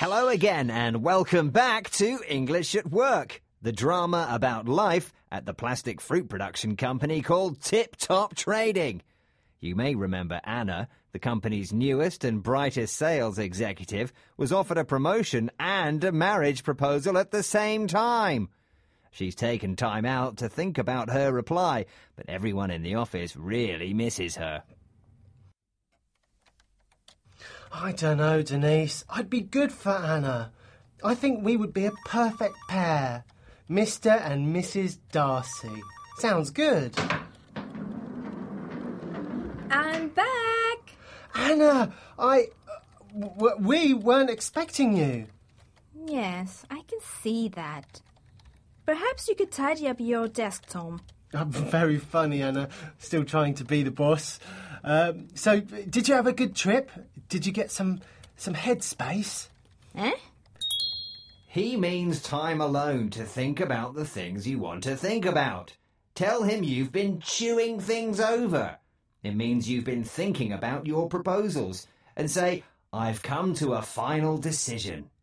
Hello again and welcome back to English at Work, the drama about life at the plastic fruit production company called Tip Top Trading. You may remember Anna, the company's newest and brightest sales executive, was offered a promotion and a marriage proposal at the same time. She's taken time out to think about her reply, but everyone in the office really misses her. I don't know, Denise. I'd be good for Anna. I think we would be a perfect pair. Mr. and Mrs. Darcy. Sounds good. I'm back. Anna, we weren't expecting you. Yes, I can see that. Perhaps you could tidy up your desk, Tom. Very funny, Anna. Still trying to be the boss. So, did you have a good trip? Did you get some headspace? Eh? He means time alone to think about the things you want to think about. Tell him you've been chewing things over. It means you've been thinking about your proposals. And say, I've come to a final decision.